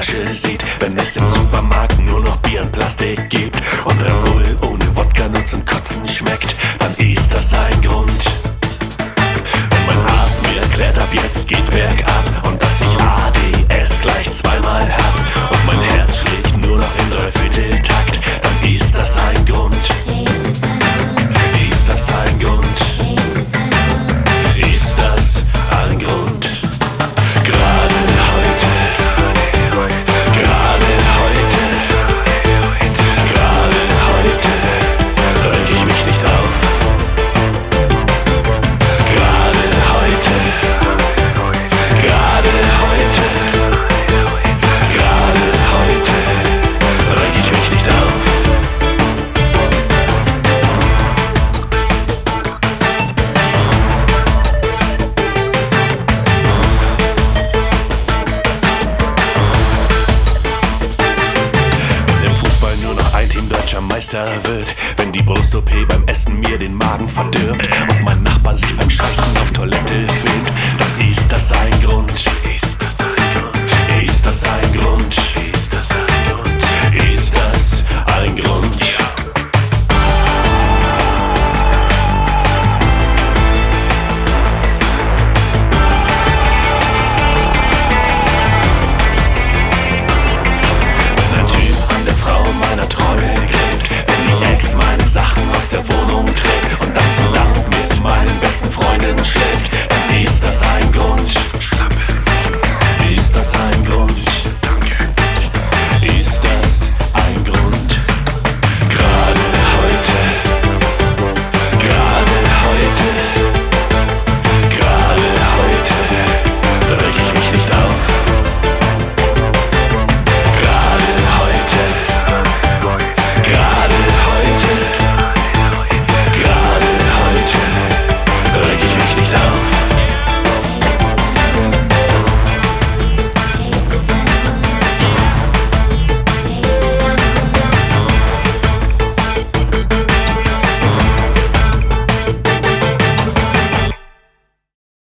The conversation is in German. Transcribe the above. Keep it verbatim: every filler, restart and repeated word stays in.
Flasche sieht, wenn es im Supermarkt nur noch Bier in Plastik gibt und Red Bull ohne Wodka nur zum Kotzen schmeckt, dann ist das ein Grund. Wenn mein Arzt mir erklärt, ab jetzt geht's bergab und dass ich A D S gleich zweimal hab und mein Herz schlägt nur noch im Dreivierteltakt, dann ist das ein Grund. Ist das ein Grund? Ist das ein Grund? Gerade heute, gerade heute, gerade heute reg ich mich nicht auf. Gerade heute, gerade heute, gerade heute reg ich mich nicht auf. Deutscher Meister wird, wenn die Brust-O P beim Essen mir den Magen verdirbt und mein Nachbar sich beim Scheißen auf Toilette filmt, dann ist das ein Grund.